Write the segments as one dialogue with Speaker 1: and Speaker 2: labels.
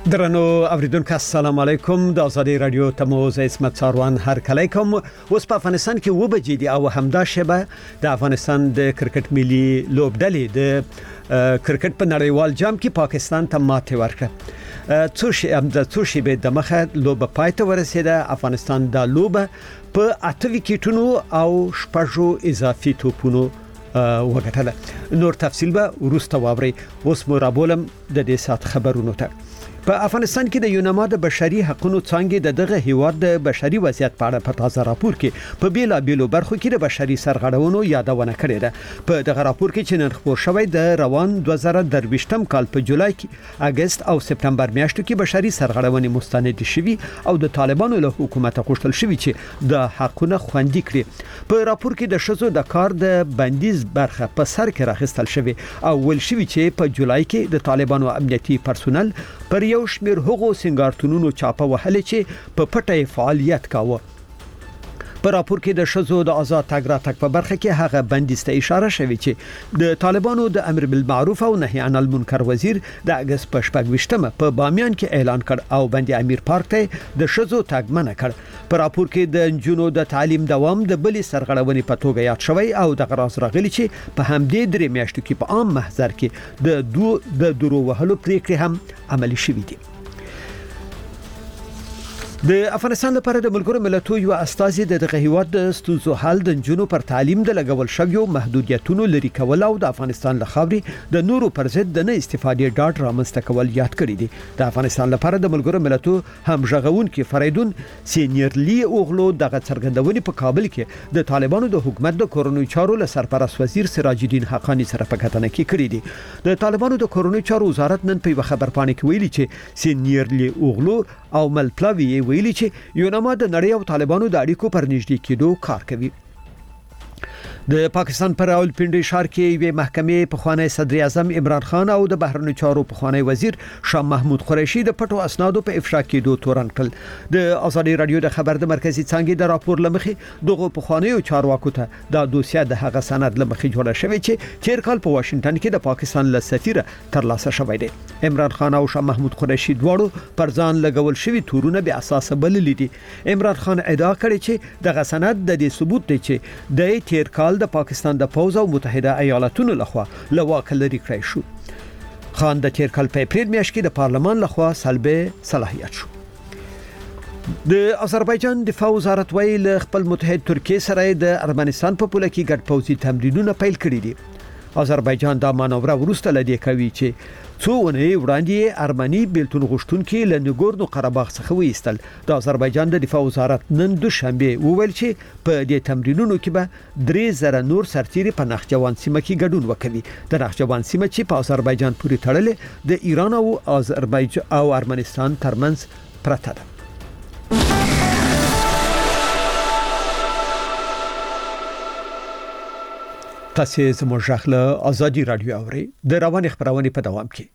Speaker 1: درنو اوریدونکو السلام علیکم د ازادي رادیو تموز اسمت ساروان هر کله کوم اوس په افغانستان کې و بجې دی او همدا شبه د افغانستان د کرکټ ملي لوبډلې د کرکټ په نړیوال جام کې پاکستان ته ماته ورکړه. څو شی به د مخه لوب پای ته ورسېده. افغانستان د لوب په 8 وکټونو او 6 اضافي توپونو وګټله. نور تفصیل به ورسته واوري. اوس مو رابولم د دې سات خبرونو ته. په افغانستان کې د یونما د بشري حقوقو څنګه دغه هیواد د بشري وضعیت په اړه په تازه راپور کې په بیلابیلو برخو کې د بشري سرغړونو یادونه کړې ده. په دغه راپور کې چې نن خبر شوی د روان 2023م کال په جولای کې اگست او سپتمبر میاشتو کې بشري سرغړونې مستند شوي او د طالبانو له حکومت غوښتل شوی چې د حقوقو خوندي کړي. په راپور کې د شذو د کار د بندیز برخه په سر کې راخستل شوی او ول شوی چې په جولای کې د طالبانو امنیتي پرسونل پر یو شمیر هغو سنگارتونونو چاپه وهلې چې په پټه فعالیت کاوه. په راپور کې د شذو د آزاد تګ راتګ په برخه کې هغه بندیز ته اشاره شوی چې د طالبانو د امر بالمعروف او نهي عن المنکر وزیر د اگست په 28مه په بامیان کې اعلان کړ او بندي امیر پارک ته د شذو تګ منع کړ. په راپور کې د جنونو د تعلیم دوام د بلې سرغړونې په توګه یاد شوی او د غراس راغلی چې په همدې درې میاشتو کې په عام محضر کې د درو وهلو پریکړې هم عملي شوې دي. د افغانستان لپاره د ملګرو ملتونو یو استازي دغه هیواد د ستونزو حل د جنونو پر تعلیم د لګول شویو محدودیتونو لري کول او د افغانستان له خاورې د نورو پر ضد د نه استفادې ډاډ رامنځته کول یاد کړی دي. د افغانستان لپاره د ملګرو ملتونو هم ژغون کې فریدون سینیرلی اوغلو دغه څرګندونې په کابل کې د طالبانو د حکومت د کورونی چارو له سرپرست وزیر سراج الدین حقانی سره په کتنه کې کړی دي. د طالبانو د کورونی چارو وزارت نن په خبرپاڼه کې ویلي چې سینیرلی اوغلو او ملپلاوی ویلي چې یونما د نړۍ او طالبانو د اړیکو پر نږدې کېدو کار کوي. د پاکستان پر راولپنډي ښار کې یوه محکمې په خوانی صدر اعظم عمران خان او د بهرنیو چارو په خوانی وزیر شاه محمود قریشي د پټو اسنادو په افشا کېدو تورن کړل. د ازادي رادیو د خبر د مرکزی څنګه د راپور لمخې دغه په خوانیو چارواکو ته د دوسیه د هغه سند لمخې جوړه شوې چې تیر کال په واشنگټن کې د پاکستان له سفیر ترلاسه شوی دی. عمران خان او شاه محمود قریشي دواړو پر ځان لګول شوی تورونه به اساس بللی دي. عمران خان ادعا کړې چې دغه سند د دې ثبوت دی چې د تیر کال د پاکستان د پوز او متحده ایالاتونو لخوا لواک لري کړی شو. خان د تیر کال په اپریل میاشت کې د پارلمان لخوا سلبه صلاحیت شو. د آذربایجان دفاع وزارت ویل خپل متحد ترکیه سره د ارمنستان په پوله کې ګډ پوځي تمرینونه پیل کړي دي. آذربایجان دا مانور ورسته لدی کوي چې څو ونې وړاندې ارمني بیلتون غشتونکو له نګورنو قرهباغ څخه وېستل. د آذربایجان د دفاع وزارت نن دوشنبه وویل چې په دې تمرینونو کې به 3000 نور سرتیري په نخجوان سیمه کې ګډون وکړي. د نخجوان سیمه چې په آذربایجان پورې تړلې د ایران او آذربایجان او ارمنستان ترمنځ پرته ده. تاسو زموږ ژغله ازادي رادیو اوري د روان خبرونه په دوام کې.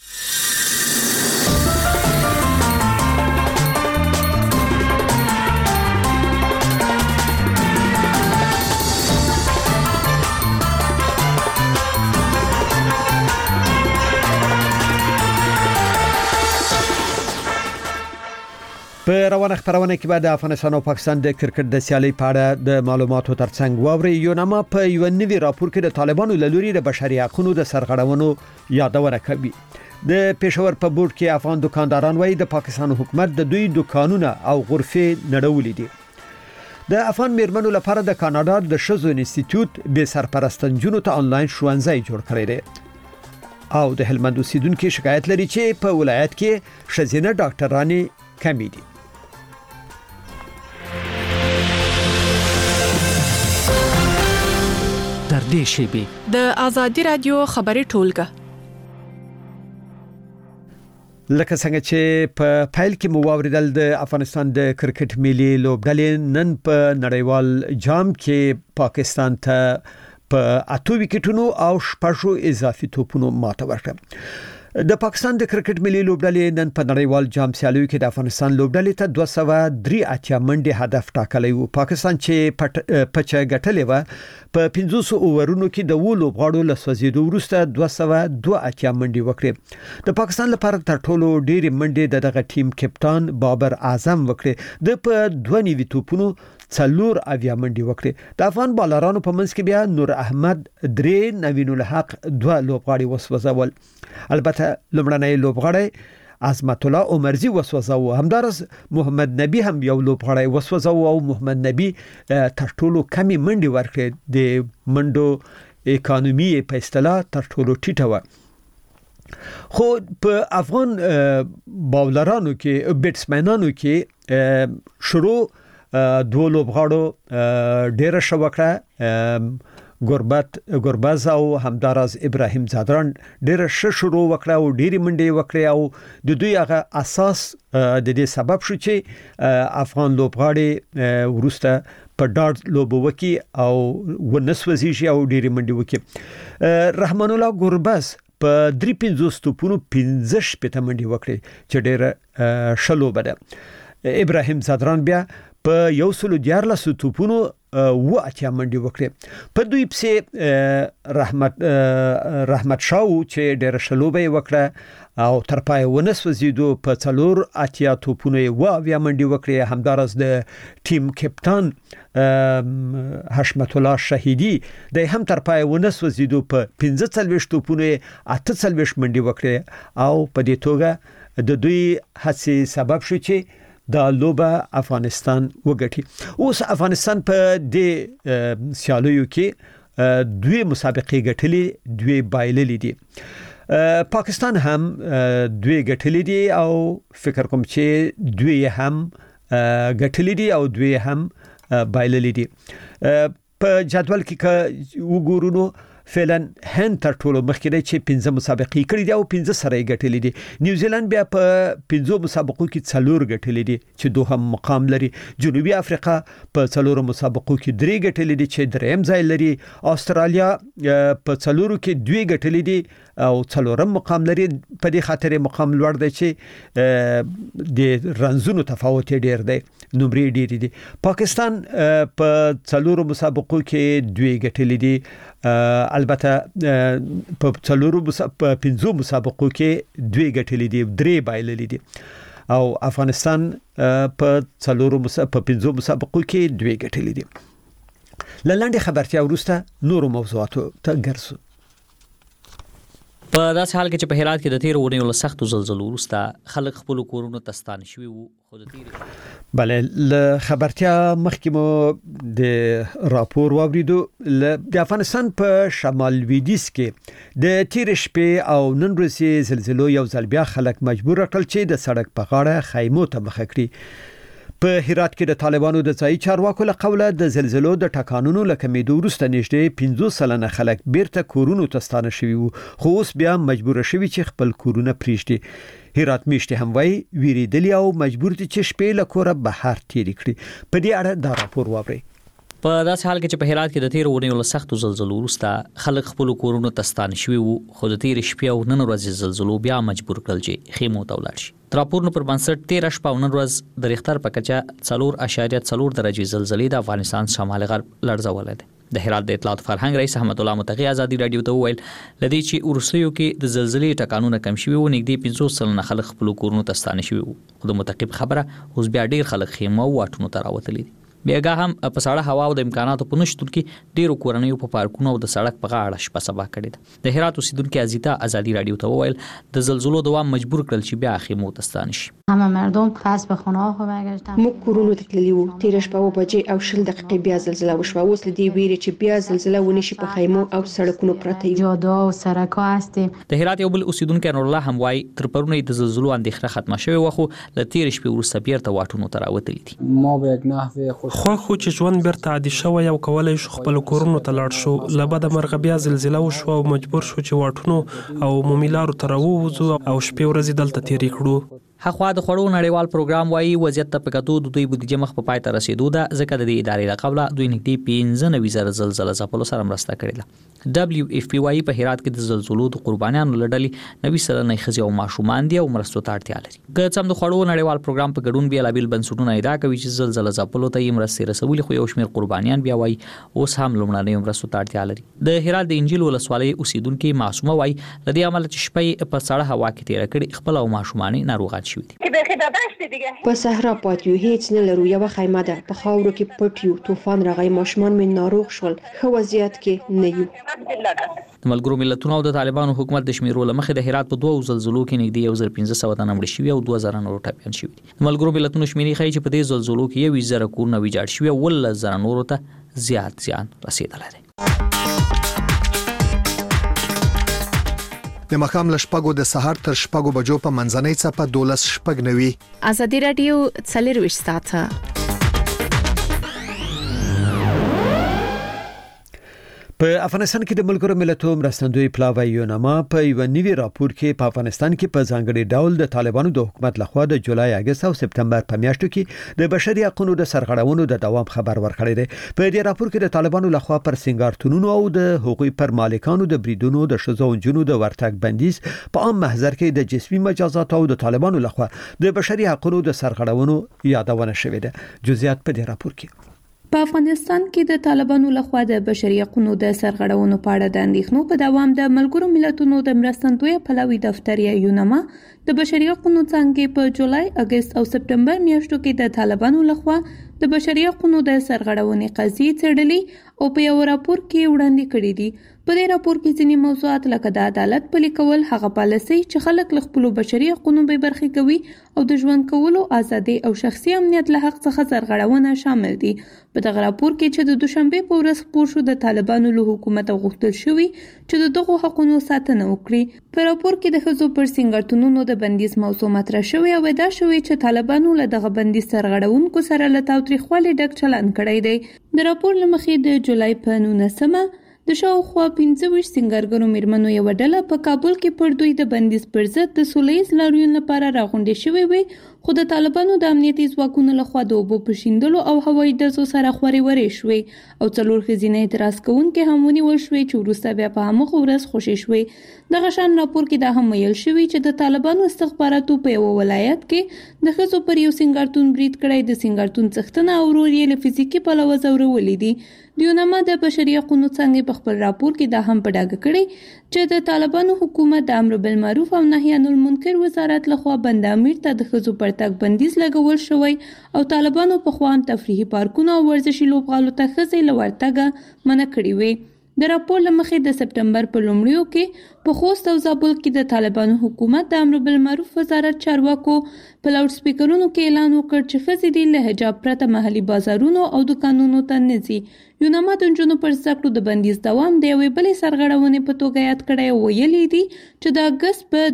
Speaker 1: په روانه خبرونه کې بعد افغانستان او پاکستان د کرکټ د سیالي په اړه د معلوماتو ترڅنګ واوري. یونما په یو نوي راپور کې د طالبانو له لوري د بشري حقوقو د سرغړونو یادونه کوي. د پېښور په بورډ کې افغان دکانداران وایي د پاکستان حکومت د دوی دکانونه او غرفې نړولې دي. د افغان میرمنو لپاره د کاناډا د شذو انسټیټیوټ به سرپرستانجونو ته آنلاین ښوونځی جوړ کړی دی او د هلمند اوسیدونکو شکایت لري چې په ولایت کې ښځینه ډاکټرانې کمې دي.
Speaker 2: در دې شیبه د ازادي رادیو خبري ټولګه
Speaker 1: لکه څنګه چې په فایل کې مو واوریدل د افغانستان د کرکټ ملي لوبډلې نن په نړیوال جام کې پاکستان ته په 8 وکټونو او 6 اضافي توپونو ماته ورکړه. د پاکستان د کرکټ ملي لوبډلې نن په نړیوال جام سیالیو کې د افغانستان لوبډلې ته 283 منډې هدف ټاکلی و. پاکستان چې پچه ګټلې و په 500 اوورونو کې د و لوبغاړو له سوځېدو وروسته 282 منډې وکړې. د پاکستان لپاره تر ټولو ډېرې منډې دغه ټیم کپتان بابر اعظم وکړې. د په 2 توپونو 4 اویا منډې وکړې. د افغان بالرانو په منځ کې بیا نور احمد 3 نوین الحق 2 لوبغاړي وسوځول. البته لومړنی لوبغاړی عظمت الله عمرزي وسوځاو. همدارس محمد نبی هم یو لوبغاړی وسوځاو او محمد نبی تر ټولو کمی منډي ورکړې. د منډو اکانومي په اصطلاح تر ټولو ټیټه و. خو په افغان باولرانو کې بیټسمنانو کې شروع 2 لوبغاړو ډیره شوکړه. گربز او همدارز ابراهیم زادران ډیره شروع وکړه او ډیره منډې وکړه او د دوی هغه اساس د دې سبب شو چې افغان لوبغاړي ورسته په ډاټ لوب وکي او ونسوځي او ډیره منډې وکي. رحمان الله گربز په 350 توپونو 15 منډې وکړي چې ډیره شلو بده. ابراهیم زادران بیا په 114 توپونو و اتیا منډي وکړي. په دوی پسې رحمت شاو چې ډېر شلوبې وکړه او تر پای ونسوځیدو په 4 اتیا توپونو و اویا منډي وکړي. همدارس د ټیم کپتان حشمت الله شهیدی د هم تر پای ونسوځیدو په 45 توپونو 48 منډي وکړي او په دې توګه د دوی هڅې سبب شو چې دا لوبه افغانستان وګټي. اوس افغانستان په دې سیالیو کې 2 مسابقې ګټلې 2 بایللې دي. پاکستان هم 2 ګټلې دي او فکر کوم چې 2 هم ګټلې دي او 2 هم بایللې دي. په جدول کې وګورو نو فعلا هند تر ټولو مخکې دی چې 15 مسابقې کړې دي او 15 سره یې ګټلې دي. نیوزیلند بیا په 15 مسابقو کې 4 ګټلې دي چې دوهم مقام لري. جنوبي افریقا په 4 مسابقو کې 3 ګټلې دي چې دریم ځای لري. استرالیا په 4 کې 2 ګټلې دي او 4م مقام لري. په دې خاطر مقام لوړ دی چې د رنزونو تفاوت ډیر دی، نمرې ډیر دي. پاکستان په 4 مسابقو کې 2 ګټلې دي. البته په 15 مسابقو کې 2 ګټلې دي، 3 بایللې دي او افغانستان په 15 مسابقو کې 2 ګټلې دي. لاندې خبرتیا وروسته نورو موضوعاتو ته ګرځو.
Speaker 3: په داسې حال کې چې په هرات کې د 13 اونیو له سختو زلزلو وروسته خلک خپل کورونو ته ستانه شوي وو.
Speaker 1: بله له خبرتیا مخکې مو د راپور واوریدو. د افغانستان په شمال لویدیځ کې د تیر شپې او نن ورځې زلزلو یو ځل بیا خلک مجبور کړل چې د سړک په غاړه خیمو ته مخه کړي. په هرات کې د طالبانو د ځای چارواکو له قوله د زلزلو د ټکانونو له کمیدو وروسته نږدې 50 سلنه خلک بیرته کورونو ته ستانه شوي وو، خو اوس بیا مجبور شوي چې خپل کورونه پریږدي. هرات میشته هم وای ویریدلی او مجبور دي چې شپې له کوره بهر تیری کړي. په دې اړه دا راپور واورئ.
Speaker 3: په داسې حال کې چې په هرات کې د 13 اونیو له سختو زلزلو وروسته خلک خپل کورونو ته ستانه شوي وو، خو د تیر شپې او نن ورځې زلزلو بیا مجبور کړل چې خیمو ته ولاړ شي. راپورونو پر بنسټ 13 شپه او نن ورځ د ریختر په کچه 4.4 درجې زلزلې د افغانستان شمال غرب لړزولې ده. د هرات د اطلاعات فرهنګ رئیس احمد الله متقی ازادي رادیو ته وویل لدې چې ورسېو کې د زلزلې ټکانونه کم شوي وو، نږدې 50 سلنه خلک خپل کورونو ته ستانه شوي وو. خو د متقی خبره اوس بیا ډیر خلک خیمه او واټونو ته راوتلي دي. بیاګه هم په ساړه هوا او د امکاناتو په نشتون کې ډیرو کورنیو په پارکونو او د سړک په غاړه شپه سبا کړې ده. د هرات اوسیدونکو ازیتا ازادي رادیو ته وویل د زلزلو دوام مجبور کړل چې بیا خیمو ته ستانه شي.
Speaker 4: همه مردم پس به خونه ها برگشتن.
Speaker 5: موږ کورونو ته تللي وو. 13 شپه بجې او 20 دقیقې بیا زلزله وشوه. اوس لدی ویری چې بیا زلزله ونشي په خیمو او سړکونو پرته یو
Speaker 4: جاده او سړک‌ها هستیم.
Speaker 3: د هرات یو بل اوسیدونکو نور الله هم وای تر پرونه د زلزلو اندېښنه ختمه شوه، وخو ل 13 شپې وروسته بیرته واټونو ته راوتلي دي.
Speaker 6: ما به یک نحوه خو چې ژوند بیرته عادي شوی او کولای شو خپل کورونو ته لاړ شو. لبد مرغ بیا زلزله وشو او مجبور شو چې واټونو او عمومي لارو ته راووځو او شپې ورځې دلته تیرې کړو.
Speaker 3: هغه د خړو نړیوال پروګرام وايي وضعیت ته پکاتو د دوی بودیجه مخ په پای ته رسیدو ده ځکه د دې ادارې لقبله دوی نږدې 15 زلزلې ځپلو سره مرسته کړې ده. WFP وايي په هرات کې د زلزلو د قربانیانو لړلې 90 سلنه ښځې او ماشومان دي او مرستو ته اړتیا لري. که څم د خړو نړیوال پروګرام په ګډون بیلابیل بنسټونه ادعا کوي چې زلزلې ځپلو ته یې مرستې رسولې، خو یو شمېر قربانیان بیا وايي اوس هم لومړنۍ مرستو ته اړتیا لري. د هرات د انجیل ولسوالۍ اوسیدونکو معصومه وايي لدې عمل چې شپې په سړه هوا کې تیر کړي خپل او ماشومان ناروغان شوي دي.
Speaker 5: په صحرا پاتیو هیڅ نه لرو، یو خیمه ده په خاورو کې پټ یو، طوفان راغی ماشومان مې ناروغ شول، ښه وضعیت کې نه یو.
Speaker 3: د ملګرو ملتونو او د طالبانو حکومت د شمیرو لمخې د هرات په 2 زلزلو کې نږدې 1500 تنه مړ شوي او 2000 نور ټپيان شوي دي. د ملګرو ملتونو شمیرې ښیي چې په دې زلزلو کې 1,000 کورونه ویجاړ شوي او 1,000 نور ته زیات زیان رسیدلی دی.
Speaker 7: د مخام لشپګو د سحر تر شپګو بجو په منځنۍ څپه 12 شپګ نوي.
Speaker 2: ازادي رادیو 24 ساعته.
Speaker 1: په افغانستان کې د ملګرو ملتونو مرستندوی پلاوی یونما په یو نوي راپور کې په افغانستان کې په ځانګړي ډول د طالبانو د حکومت لخوا د جولای، اگست او سپتمبر په میاشتو کې د بشري حقوقو د سرغړونو د دوام خبر ورکړی دی. په دې راپور کې د طالبانو لخوا پر سنگارتونونو او د حقوقي پر مالکانو د بریدونو د شذو او جنو د ورتګ بندیز په عام محضر کې د جسمي مجازات او د طالبانو لخوا د بشري حقوقو د سرغړونو یادونه شوې ده. جزئیات په دې راپور کې.
Speaker 8: په افغانستان کې د طالبانو لخوا د بشري حقوقو د سرغړونو په اړه د اندېښنو په دوام د ملګرو ملتونو د مرستندوی پلاوی دفتر یا یونما د بشري حقوقو څنګه په جولای، اگست او سپتمبر میاشتو کې د طالبانو لخوا د بشري حقوقو د سرغړونې قضیې څېړلې او په یو راپور کې وړاندې کړې دي. په دې راپور کې ځینې موضوعات لکه د عدالت پلي کول، هغه پالیسۍ چې خلک له خپل بشري حقوقو به برخې کوي او د ژوند کولو ازادي او شخصي امنیت له حق څخه سرغړونه شامل دي. په دغه راپور کې چې د دوشنبه په ورځ خپور شو د طالبانو له حکومت غوښتل شوی چې د دغو حقوقو ساتنه وکړي. په راپور کې د ښځو پر سنگارتونونو د بندیز موضوع مطرح شوی او دا شوی چې طالبانو له دغه بندیز سرغړونکو سره له تاوتریخوالي ډک چلند کړی دی. د راپور لمخې د جولای په 19 د شاوخوا 25 سنگارګرو میرمنو یو ډله په کابل کې پر دوی د بندیز پر ضد د سولهییز لاریون لپاره راغونډې شوې وي، خو د طالبانو د امنیتي ځواکونو لخوا د اوبو په شیندلو او هوایي ډزو سره خورې ورې شوې او 4 ښځینه اعتراض کوونکې هم ونیول شوې چې وروسته بیا په همغه ورځ خوشې شوې. دغه شان راپور کې دا هم ویل شوی چې د طالبانو استخباراتو په یو ولایت کې د ښځو پر یو سنگارتون برید کړی، د سنگارتون څښتنه او ورور یې له فزیکي پلوه ځورولي دي. د یونما د بشري حقوقو څنګه په خپل راپور کې دا هم په ډاګه کړی چې د طالبانو حکومت د امر بالمعروف او نهي عن المنکر وزارت لخوا بند امیر ته د ښځو پر تګ بندیز لګول شوی او طالبانو په خوان تفریحي پارکونه او ورزشي لوبغالو ته ښځې له ورتګه منع کړې وي. د راپور لمخې د سپتمبر په لومړیو کې په خوست او زابل کې د طالبانو حکومت د امر بالمعروف وزارت چارواکو په لاوډ سپیکرونو کې اعلان وکړ چې ښځې دې له حجاب پرته محلي بازارونو او دکانونو ته نه ځي. یونما د نجونو پر زده کړو د بندیز دوام د یوې بلې سرغړونې په توګه یاد کړی او ویلي دي چې د اګست په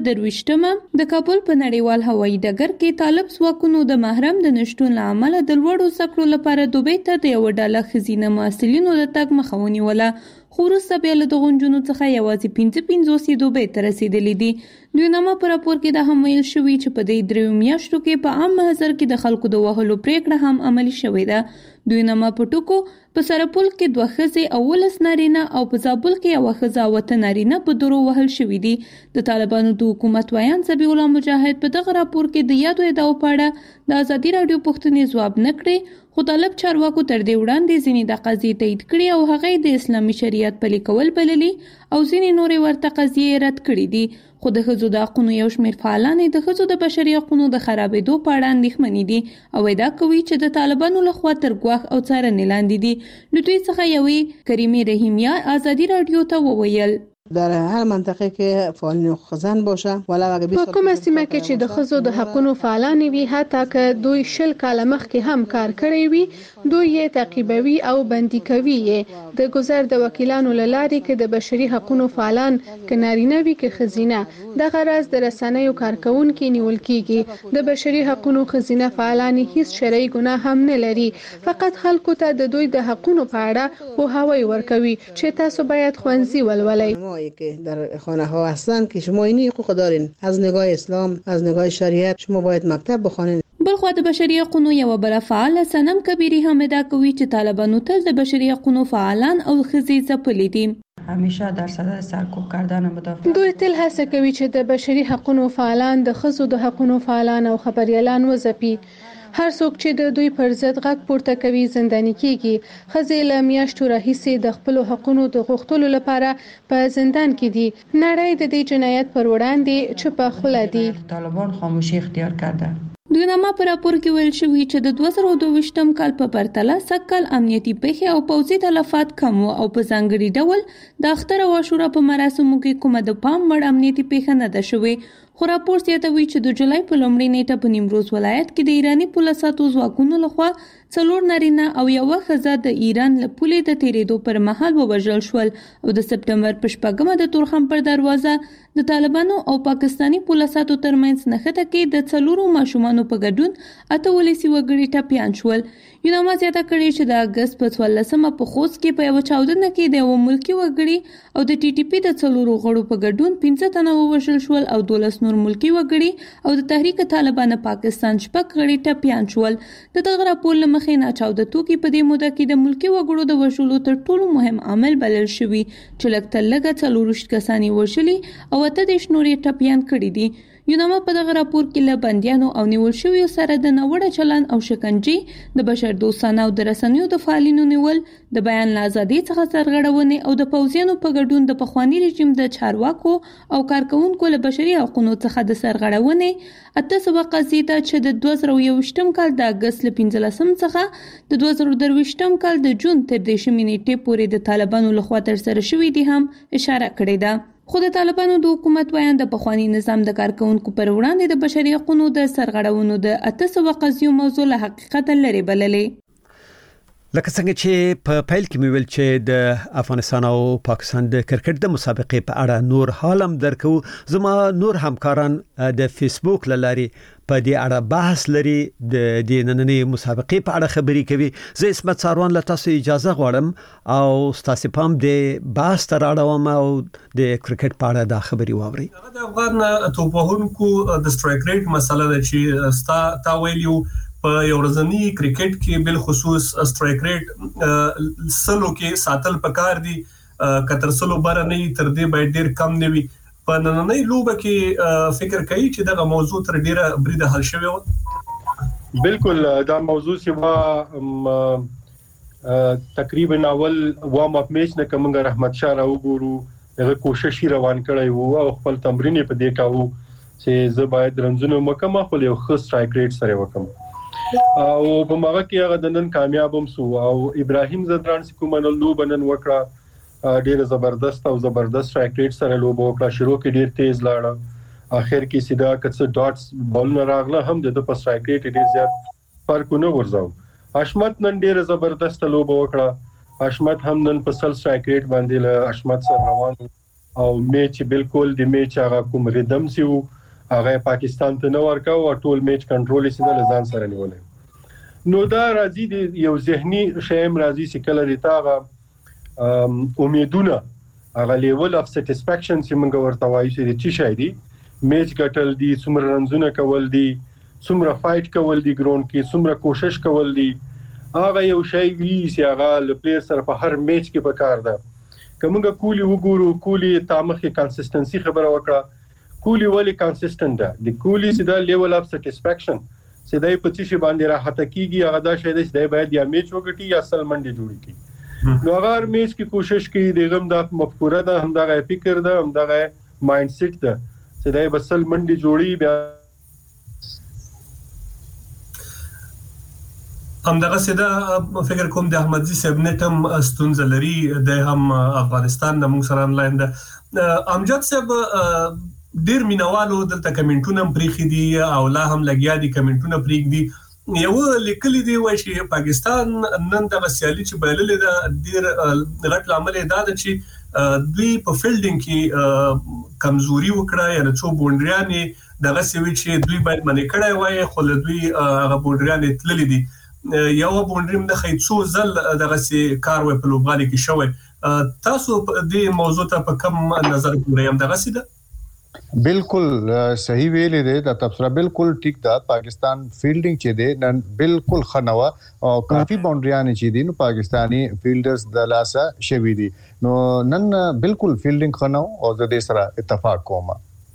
Speaker 8: 23 د کابل په نړیوال هوایي ډګر کې طالب ځواکونو د محرم د نشټون له امله د لوړو زده کړو لپاره دوبۍ ته د یوه ډله ښځینه محصلینو د تګ مخه ونیوله، خو وروسته بیا له دغو نجونو څخه یوازې 15 یې دوبۍ ته رسېدلي دي. د یونما په راپور کې دا هم ویل شوي چې په دې 3 میاشتو کې په عام محضر کې د خلکو د وهلو پریکړه هم عملي شوې ده. د یونما په ټکو په سرپل کې 2 ښځې او 19 نارینه او په زابل کې یوه ښځه او 8 نارینه په درو وهل شوي دي. د طالبانو د حکومت ویان ذبیح الله مجاهد په دغه راپور کې د یادو ادعاو په اړه د ازادي راډیو پوښتنې ځواب نه کړې، خو طالب چارواکو تر دې وړاندې ځینې د قضیې تایید کړي او هغه د اسلامي شریعت پلي کول بللي او ځینې نورې ورته قضیې رد کړي دي. خو د ښځو د حقونو یو شمېر فعالان د ښځو د بشري حقونو د خرابېدو په اړه اندېښمنې دي او ادعا کوي چې د طالبانو لخوا تر ګواښ او څارنې لاندې دي. له دوی څخه یوې کریمې رحیمیه ازادي راډیو ته وویل
Speaker 9: در هر منطقه که فعالین حقوق زن باشه ولا اگه
Speaker 10: په کومه سیمه کې چې د ښځو د حقونو فعالان وي، حتی که دوی 20 کاله مخکې هم کار کړی وي، دوی یې تعقیبوي او بندي کوي. د ګذر د وکیلانو له لارې کې د بشري حقونو فعالان که نارینه وي که ښځینه دغه راز د رسنیو کارکونکي نیول کیږي. د بشري حقونو ښځینه فعالان هیڅ شرعي ګناه هم نه لري، فقط خلکو ته د دوی د حقونو په اړه پوهاوی ورکوي چې تاسو باید ښوونځي ولولئ.
Speaker 9: هایی که در خانه ها هستند که شما اینی حقوق دارین. از نگاه اسلام، از نگاه شریعت شما باید مکتب بخوانید.
Speaker 8: بلخوا د بشري حقوقو یو بل فعال سنم کبیری هم ادعا کوي چې طالبانو تل د بشري حقوقو فعالان او ښځې ځپلي دي.
Speaker 11: همیشه در صدد سرکوب کردن مدافعین
Speaker 10: دوی تل هڅه کوي چې د بشري حقوقو فعالان د ښځو د حقوقو فعالان او خبريالان وځپي. هر څوک چې د دوی پر ضد غږ پورته کوي زنداني کیږي. ښځې له میاشتو راهیسې د خپل حقوقو د غوښتلو لپاره په زندان کې دي. نړۍ د دې جنایت پر وړاندې چوپه خوله دي.
Speaker 11: طالبان خاموشي اختیار کرده.
Speaker 8: دوی نامه پر راپور کې ویل شوی چې د 2022م کال په پرتله سکل امنیتي پیښې او پوځي تلفات کم او په ځانګړي ډول د اختر او عاشورا په مراسمو کې کومه د پام وړ امنیتي پیښه نه ده شوې. خو راپور زیاتوي چې د جولای په لومړۍ نیټه په نیمروز ولایت کې د ایرانی پولیسو ځواکونو لخوا 4 نارینه او یو ښځه د ایران له پولې د تیریدو پر مهال ووژل شول او د سپټمبر په 8مه د تورخم پر دروازه د طالبانو او پاکستانی پولیسو ترمنځ نښته کې د 4 ماشومانو په ګډون 8 ولسی وګړي ټپيان شول. یوناما زیاته کړي چې د اگست په 14مه په خوست کې په یو چاودنه کې د یو ملکی وګړي او د ټي ټي پی د 4 غړو په ګډون 15 تنه ووژل شول او 12 نور ملکی وګړي او د تحریک طالبان پاکستان شپږ غړي ټپيان شول. د دغه راپور لمخې نه چاودتو کې په دې موده کې د ملکی وګړو د وژلو تر ټولو مهم عامل بلل شوی چې لکه لږه 40 کسانی وژلي او 8 نورې ټپيان کړي دي. یوناما په دغه راپور کې له بندیانو او نیول شویو سره د نوړه چلن او شکنجې د بشر دوستانه او د رسنیو د فعالینو نیول د بیان ازادي څخه سرغړونې او د پوځیانو په ګډون د پخوانی رژیم د چارواکو او کارکونکو له بشري حقوقو څخه د سرغړونې اته سبق زیاته چې د 2021م کال د اگست ل 15 څخه د 2023م کال د جون تر 10 نیټې پورې د طالبانو لخوا تر سره شوې دي هم اشاره کړې ده. خو د طالبانو د حکومت ویان د پخوانی نظام د کارکونکو پر وړاندې د بشري حقوقو د سرغړونو د 800 قضیو موضوع له حقیقت لري بللې.
Speaker 1: لکه څنګه چې په پیل کې مې ویل چې د افغانستان او پاکستان د کرکټ د مسابقې په اړه نور حالم درکو. زما نور همکاران د فیسبوک لارې په دې اړه بحث لري، د نننۍ مسابقې په اړه خبري کوي. زه اسمت ساروان له تاسو اجازه غواړم او تاسو پام د بحث تر اړوم او د کرکټ په اړه دا خبري واوري.
Speaker 12: د افغان توپوهونکو د سټرایک ریټ مسله ده چې تا ویلیو په یو ورځنی کرکټ کې بل خصوص سټرایک ریټ سلو کې ساتل پکار دي، کتر سلو بار نه تر دې باید ډیر کم نه وي. په نننۍ لوبه کې فکر کوي چې دغه موضوع تر ډیره بریده حل شوی و.
Speaker 13: بالکل دا موضوع چې تقریبا اول وارم اپ میچ نه کومه رحمت شاه راو ګورو دغه کوشش روان کړی وو او خپل تمرین په دې کاوه چې زه باید رنځونه مکمه خپل یو ښه سټرایک ریټ سره وکم او په ماغه کې هغه د نن کامیابم سو او ابراهیم زدران کومه لوب نن وکړه ډیر زبردست او زبردست سټرایک ریټ سره لوب وکړه. شروع کې ډیر تیز لاړه، اخر کې سیده کڅ ډاټس بال نه راغله هم د په سټرایک ریټ ډیر زیات فرق نه ورځاو. اشمت نن ډیر زبردست لوب وکړه، اشمت هم نن په سل سټرایک ریټ باندې له اشمت سره روان او میچ بالکل د میچ هغه کوم ریدم سیو هغه پاکستان ته نو ورکاو او ټول میچ کنټرول سیده لزان سره نیولې. نو دا راځي د یو ذهني شیم راځي چې کله ریتاغه امیدونه هغه لیول اف سټیسفیکشن چې موږ ورته وایو چې چی شي دي میچ ګټل دي، څومره رنزونه کول دي، څومره فایټ کول دي ګراوند کې، څومره کوشش کول دي، هغه یو شی وی چې هغه ل پلیئر سره په هر میچ کې پکار ده. کومه کولی وګورو کولی تامخه کنسستنسي خبره وکړه، کولی ولی کنسستنت ده، د کولی چې دا لیول اف سټیسفیکشن چې دای په چی باندې راحت کیږي هغه دا شی دی چې دای باید یا میچ وګټي یا اصل منډي جوړي کی. نو هغه میچ کې کوشش کوي دغه د مفکوره ده، هم دغه فکر ده، هم دغه مایند سیټ ده چې دای بسل منډي جوړي بیا
Speaker 12: هم دغه سیده فکر کوم د احمدزي صاحب نټم استونزلري د هم افغانستان د موږ سره انلاین ده. امجد صاحب ډیر مینوالو دلته کمنټونه پریخي دي او لا هم لګیا دي کمنټونه پریخ دي. یو لیکلي دی وای چې پاکستان نن د سیالي چې بللې ده ډیر غټ لامل دا ده چې دوی په فیلډینګ کې کمزوري وکړه یا څو بونډریانې دغه سوي چې دوی باید منې کړای وای خو له دوی هغه بونډریانې تللې دي. یو بونډریم د خیڅو زل دغه سي کار و په لوبغالي کې شوی تاسو د موضوع ته په کوم نظر ګورئ دغه سي ده
Speaker 14: بالکل صحیح ویلې ده د تبصره بالکل ټیک ده پاکستان فیلډینګ چې ده نن بالکل خنوا او کافي باونډریان چې دي نو پاکستانی فیلډرز د لاسه شوي دي نو نن بالکل فیلډینګ خنو او د دې سره اتفاق کوم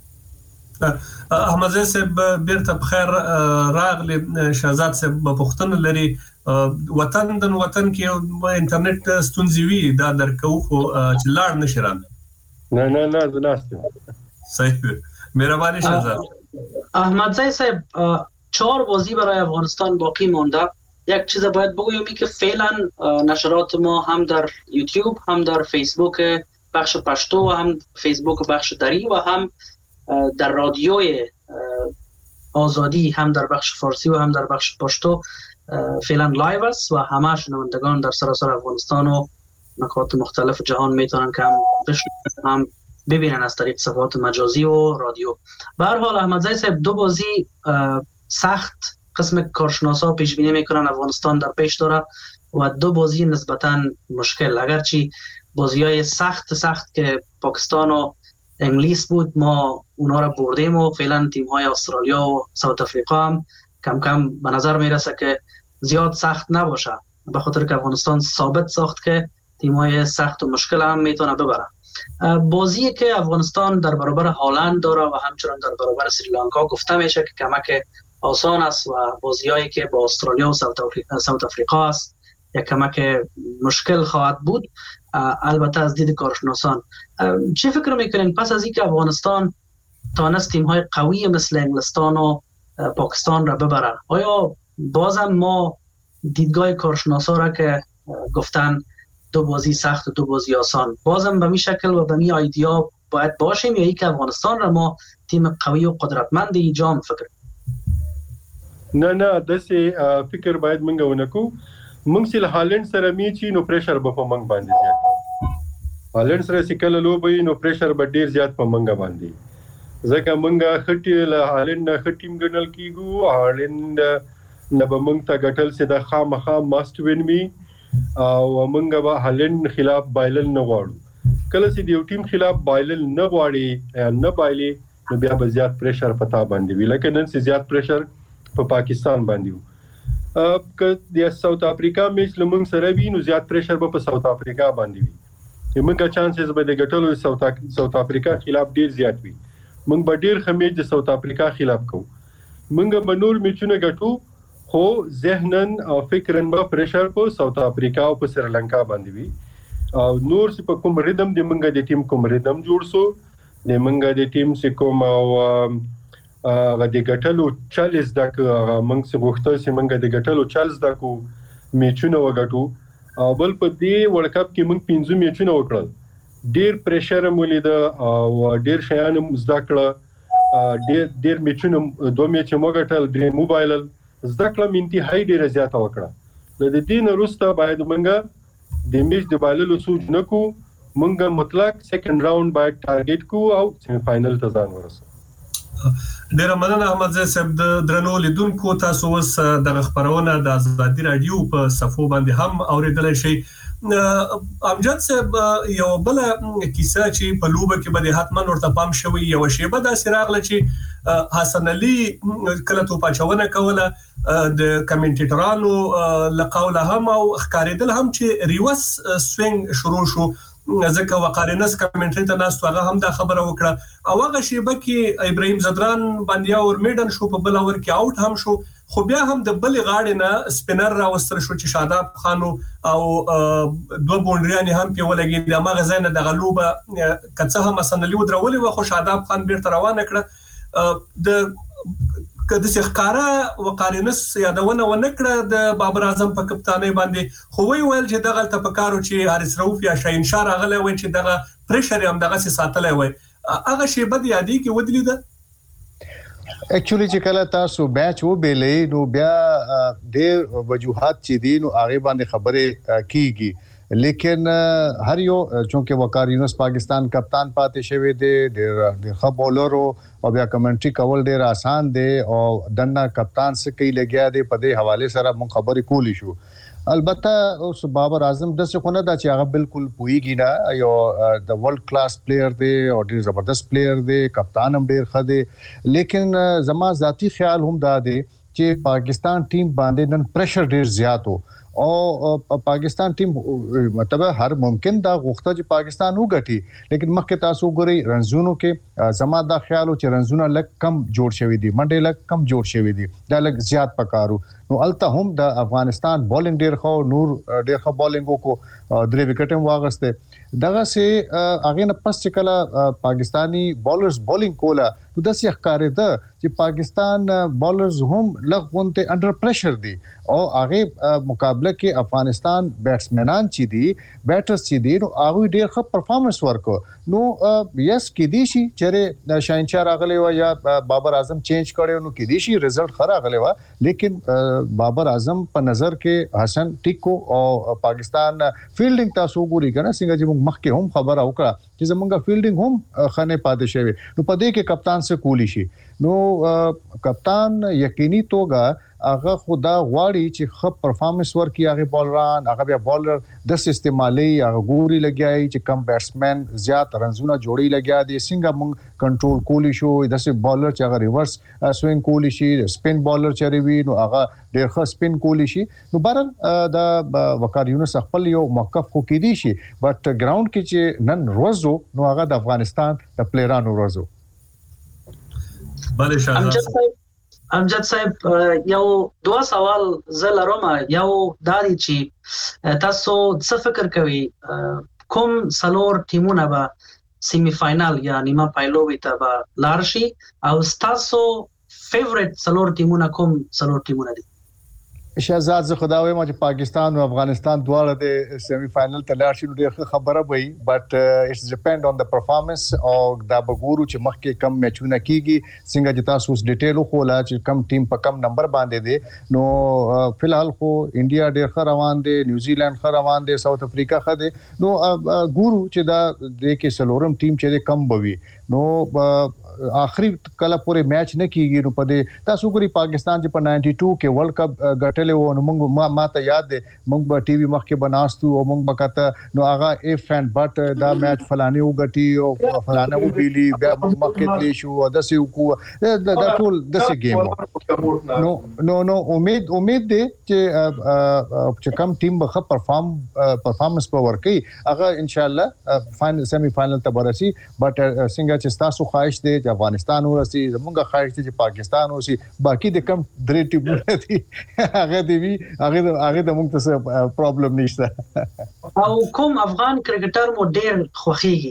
Speaker 12: احمد صاحب بیرته بخیر راغلی شهزاد صاحب پښتون لري وطن کې انټرنیټ ستونزې وي دا درکو خو چې لاړ نشران
Speaker 13: نه زناست
Speaker 12: صحیح مهربانی شهزاد
Speaker 15: احمدزی صاحب 4 بازی برای افغانستان باقی مانده. یک چیز باید بگویم که فعلا نشرات ما هم در یوتیوب هم در فیسبوک بخش پشتو و هم فیسبوک بخش دری و هم در رادیوی آزادی هم در بخش فارسی و هم در بخش پشتو فعلا لایو است و همه شنوندگان در سراسر افغانستان و نقاط مختلف جهان میتونن که هم بشنون هم ببینن از طریق صفحات مجازی و رادیو. به هر حال احمدزی صاحب 2 بازی سخت قسم کارشناسا پیش بینی میکنن افغانستان در پیش داره و 2 بازی نسبتا مشکل اگرچه بازی‌های سخت که پاکستان و انگلیس بود ما اونا را بردیم و فعلا تیم‌های استرالیا و ساوت افریقا هم کم کم به نظر میرسه که زیاد سخت نباشه به خاطر که افغانستان ثابت ساخت که تیم‌های سخت و مشکل هم میتونه ببره. بازی که افغانستان در برابر هالند داره و همچنان در برابر سریلانکا گفته میشه که کمک آسان است و بازیایی که با استرالیا و ساوت افریقا است یک کمک مشکل خواهد بود البته از دید کارشناسان. چه فکر میکنین پس از اینکه افغانستان تانست تیم‌های قوی مثل انگلستان و پاکستان را ببره آیا بازم ما دیدگاه کارشناسا را که گفتن 2 بازی سخت و 2 بازی آسان بازم به می شکل و به می ایدیا باید باشیم یا ای که افغانستان را ما تیم قوی و قدرتمند ایجام فکر
Speaker 13: نه داسې فکر باید منګه ونکو موږ سل هالند سره میچی نو پریشر به په منګ باندې زیات هالند سره سکل لوبي نو پریشر به ډیر زیات په منګ باندې ځکه منګه خټي له هالند خټیم ګنل کیګو هالند نه به منګ ته ګټل سي د خامخا ماست وین می او منګه به هالند خلاف بایلل نه غواړو کله چې د یو ټیم خلاف بایلل نه غواړي نه بایلي نو بیا به زیات پریشر پتا باندې وی لکه نن سي زیات پریشر په پاکستان باندې وو که د ساوت افریقا میچ لمن سره وی نو زیات پریشر په ساوت افریقا باندې وی موږ چانسز به د ګټلو ساوت افریقا خلاف ډیر زیات وی موږ به ډیر خمیج د ساوت افریقا خلاف کوو موږ به نور میچونه ګټو خو ذهنن او فکرن به پریشر په ساوت افریقا او په سریلانکا باندې وی او نور څه په کوم ریدم د منګه د ټیم کوم ریدم جوړ سو د منګه د ټیم څه کوم او غدي ګټلو 40 دک منګ څه غوښتل چې منګه د ګټلو 40 دکو میچونه وګټو او بل په دې ورلد کپ کې منګ 15 میچونه وکړل ډیر پریشر مولید او ډیر شیان مزدکړه ډیر میچونه 2 میچ موګټل ډیر موبایل زدکړه منتي هاي ډیر زیاته وکړه د دې نه وروسته باید منګه د میچ د بایللو سوچ نکو منګه مطلق سیکنډ راوند باید ټارګټ کو او سیمی فائنل ته ځان ورسو
Speaker 12: ډیر مننه احمد صاحب د درنو لیدونکو تاسو اوس د خبرونه د ازادي رادیو په صفو باندې هم اوریدل شي امجد صاحب یو بل کیسه چې په لوبه کې به حتما ورته پام شوی یو شی به د سراغله چې حسن علي کله تو پاچونه کوله د کمنټیټرانو لقاوله هم او ښکارېدل هم چې ریورس سوینګ شروع شو ځکه وقارنس کمنټری ته ناس هغه هم دا خبره وکړه او هغه شی به کې ابراهيم زدران باندې اور میډن شو په بل اور کې اوټ هم شو خو بیا هم د بل غاړې نه سپینر راوستل شو چې شاداب خانو او 2 بونډریان هم په ولګي د ماغه زینه د غلوبه کڅه هم سنلي ودرولې و خو شاداب خان بیرته روانه کړه د کله چې ښکارا وقارنس یادونه ونکړه د بابر اعظم په کپتانۍ باندې خو ویل چې دغه تفکرو چې حارث رؤف یا شاهین شاه راغله وای چې دغه پریشر هم دغه ساتلای وای هغه شی بد یادی کې ودلی ده
Speaker 14: اکچولی چې کله تاسو میچ و بیلې نو بیا د وجوهات چې دي نو هغه باندې خبره کیږي لیکن هر یو چونکه وقار یونس پاکستان کپتان پاتې شوی دی د خبولرو او بیا کمنټري کول ډیر آسان دی او دنه کپتان سکی لګیا دی په دې حواله سره مون خبرې کولی شو البته اوس بابر اعظم د څه خونه دا چې هغه بالکل پویږي نه یو د ورلد کلاس پلیئر دی او ډیر زبردست پلیئر دی کپتان هم ډیر ښه دی لیکن زما ذاتی خیال هم دا دی چې پاکستان ټیم باندې نن پریشر ډیر زیات وو او پاکستان ټیم مطلب هر ممکن دا غوښته چې پاکستان وګټي لیکن مخکې تاسو ګورئ رنزونو کې زما دا خیال چې رنزونه لک کم جوړ شوی دي منډه لک کم جوړ شوی دي دا لک زیات پکارو نو الته هم د افغانستان بولینګ ډیر خو نور ډیر خو بولینګ کو 3 وکټ هم واغسته دغه سي اغه نه پس چې کله پاکستانی بولرز بولینګ کولا نو د سي ښکارې ده چې پاکستان بولرز هم لغونته انډر پریشر دي او هغه مقابله کې افغانستان بیټسمنان چې دي بیټرز چې دي نو هغه ډیر ښه پرفارمنس ورکو نو یس کې دي شي چې شاهنشاه راغلی و یا بابر اعظم چینج کړي نو کې دي شي رزلټ خراغلی و لیکن بابر اعظم په نظر کې حسن ټیکو او پاکستان فیلډینګ تاسو ګوري کنه څنګه چې موږ مخکې هم خبره وکړه چې زمونږه فیلډینګ هم خنه پاتې شوی نو په دې کې کپتان سره کولی شي نو کپتان یقیني توګه هغه خدا غواړي چې خپ پرفارمنس ورکړي هغه بولران هغه بیا بولر د استعمالي هغه ګوري لګیای چې کم بیټسمن زیات رنزونه جوړي لګیا دي څنګه موږ کنټرول کولی شو داسې بولر چې هغه ریورس سوینګ کولی شي سپین بولر چری وي نو هغه ډېر ښه سپین کولی شي نو بهر د وقار یونس خپل یو موقف خو کې دي شي بټ ګراوند کې چې نن روزو نو هغه د افغانستان د پلیرانو روزو
Speaker 12: بله شاه
Speaker 15: امجد صاحب یو دوا سوال زلروم یو داري چې تاسو څه فکر کوي کوم سلور ټیمونه به سیمی فائنل یا نیمه پایلوي ته به لاړ شي او تاسو فیورټ سلور ټیمونه کوم سلور ټیمونه دي
Speaker 14: شهزاد زه خدای ما چې پاکستان او افغانستان دواړه د سیمی فائنل ته لاړ شي نو ډېر خبره وي بټ اټس ډیپند اون د پرفارمنس او دا بګورو چې مخکې کم میچونه کیږي څنګه چې تاسو اوس ډیټیل خو لا چې کم ټیم په کم نمبر باندې دي نو فلحال خو انډیا ډېر ښه روان دي نیوزیلند ښه روان دي ساوث افریقا ښه دي نو ګورو چې دا د کې سلورم ټیم چې کم بوي نو آخري کله پورې میچ نه کیږي نو په دې تاسو ګوري پاکستان چې په 92 کې ورلد کپ ګټلې و نو موږ ماته یاد دي موږ په ټي وي مخکې بناستو او موږ وکړه نو هغه اف اند بټ دا میچ فلانه وګټي او فلانه وبېلي بیا موږ مخکې تلی شو د سې کو دا ټول د سې ګیم نو امید دي چې کم ټیم به پرفارمنس په ورکي هغه ان شاء الله فائنل سیمی فائنل ته ورسي بټ څنګه چې تاسو خواهش دي افغانستان ورسي زمونږه خواهش دي چې پاکستان ورسي باقي د کم درې ټیمونه دي هغه د موږ څه پرابلم نشته
Speaker 15: او کوم افغان کرکټر مو ډېر خوخيږي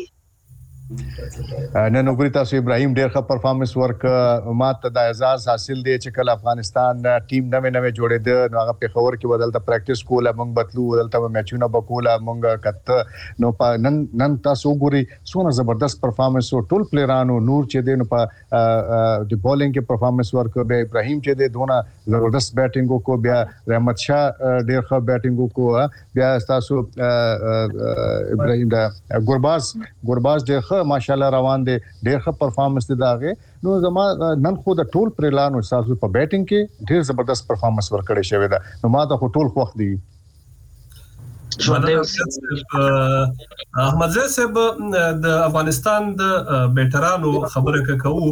Speaker 14: نن وګورئ تاسو ابراهيم ډېر ښه پرفارمنس ورک ماته د اعزاز حاصل دی چې کله افغانستان ټیم نوې جوړېده نو هغه په خبر کې بدلته پریکټیس کوله موږ بتلو بدلته میچونه بکوله موږ کته نو نن تاسو وګورئ څونه زبردست پرفارمنس ټول پلیرانو نور چې دی نو په د بولینګ کې پرفارمنس ورک به ابراهيم چې دی دونه زبردست بیټینګ کو بیا رحمت شاه ډېر ښه بیټینګ کو بیا تاسو ابراهيم دا ګورباز ډېر ماشاءالله روان دي ډېر ښه پرفارمنس دي داغه نو زما نن خو د ټول پرلانو تاسو په بیټینګ کې ډېر زبردست پرفارمنس ورکړی شوی دا نو ما ته ټول خوښ دي
Speaker 12: احمد زه صاحب د افغانستان د بیټرانو خبره کوو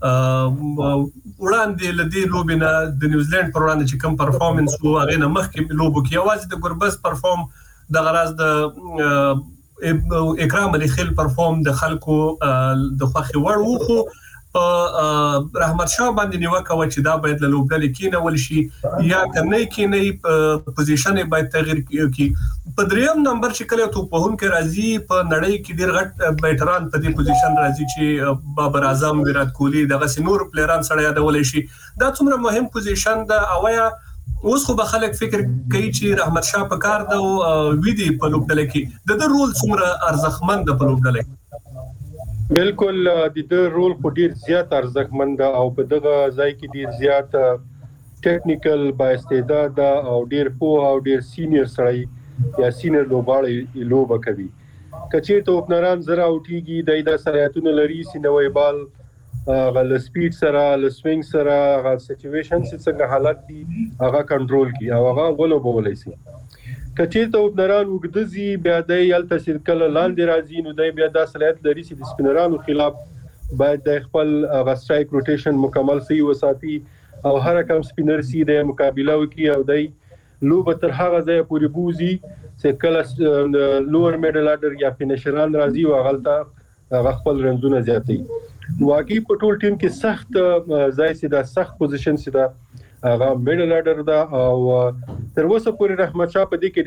Speaker 12: وړاندې لدی لوبینه د نیوزیلند پر وړاندې چې کوم پرفارمنس وو هغه نه مخکې لوبو کې اواز د ګربز پرفارم د غراز د اکرام علي خیل پرفارم د خلکو د خوخي وړ وو خو رحمت شاه باندې نیوکه و چې دا باید له لوبډلې کې نول شي یا کنه کې نه پوزیشن باید تغیر کی په دریم نمبر چې کله ته په هون کې راځي په نړۍ کې ډیر غټ بیټران په دې پوزیشن راځي چې بابر اعظم ویرات کوهلی دغه سينور پلیران سره یادول شي دا څومره مهم پوزیشن ده اویا اوس خو به خلک فکر کوي چې رحمت شاه په کار ده او ویدي په لوبډله کې د رول څومره ارزښتمند په لوبډله کې
Speaker 13: بالکل د رول په ډیر زیات ارزښتمند او په دغه ځای کې ډیر زیات ټیکنیکل با استعداد او ډیر پوه او ډیر سینیئر سړی یا سینر لوبغاړي لوبه کوي. کچې ته اوپنران زرا اوټیږي د سرعتونو لري سینوي بال غل سپیډ سره ل سوینګ سره غل سچويشن څنګه حالت دي هغه کنټرول کی او هغه غلو بولای شي. کچې ته اوپنران وګدزي بیا د یل تاثیر کله لاندې راځي نو د بیا د صلاحیت لري چې د سپینرانو خلاف باید د خپل غسټرایک روټیشن مکمل سي وساتي او هر کم سپینر سي د مقابله وکي او د لوب تر هغه ځای پورې بوزي چې کله لوور میډل اډر یا فینیشران راځي او غلطه خپل رنزونه زیاتي. واقعي په ټول ټیم کې سخت ځای سي دا سخت پوزیشن سي دا هغه میډل اډر دا او تر اوسه پورې رحمت شاه په دې کې